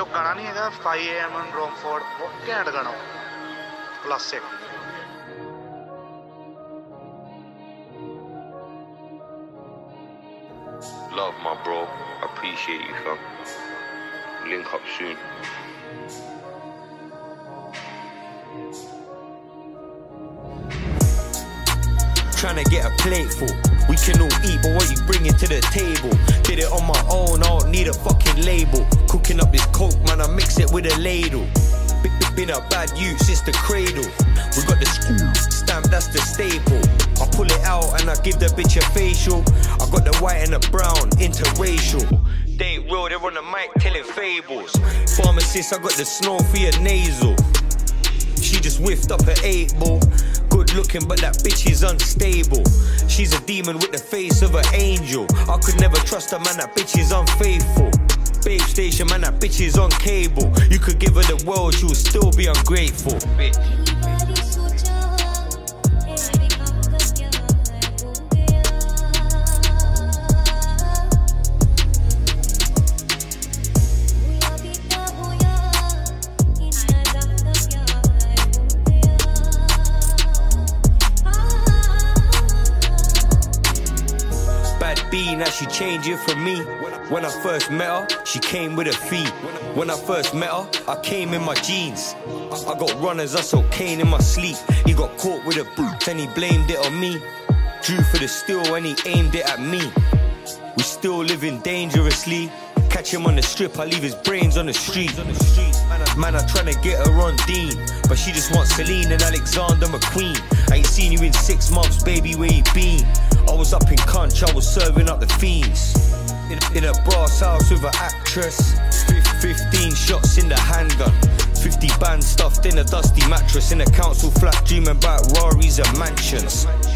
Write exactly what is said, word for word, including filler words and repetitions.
ਇਹ ਗਾਣਾ ਨਹੀਂ ਹੈਗਾ five A M in Romford, ਉਹ ਘੈਂਟ ਗਾਣਾ classic. Love my bro, appreciate you fam. Link up soon. Tryna get a plateful. We can all eat, but what you bringing to the table? Did it on my own, I don't need a fucking label. Cooking up this coke, man, I mix it with a ladle. Been a bad youth since the cradle. We got the screw stamp, that's the staple. I pull it out and I give the bitch a facial. I got the white and the brown, interracial. They ain't real, they're on the mic telling fables. Pharmacist, I got the snow for your nasal. She just whiffed up her eight ball. Good looking, but that bitch is unstable. She's a demon with the face of an angel. I could never trust her, man, that bitch is unfaithful. Babe station, man, that bitch is on cable. You could give her the world, she will still be ungrateful. Bitch. Now she changing for me. When I first met her, she came with a fee. When I first met her, I came in my jeans. I got runners, I saw Kane in my sleep. He got caught with a boot and he blamed it on me. Drew for the steel and he aimed it at me. We still living dangerously. Catch him on the strip, I leave his brains on the street. Man, I tryna get her on Dean, but she just wants Celine and Alexander McQueen. I ain't seen you in six months, baby, where you been? I was up in Conch, I was serving up the fiends. In, in a brass house with an actress. Fifteen shots in the handgun. Fifty bands stuffed in a dusty mattress. In a council flat dreaming about Raris and mansions.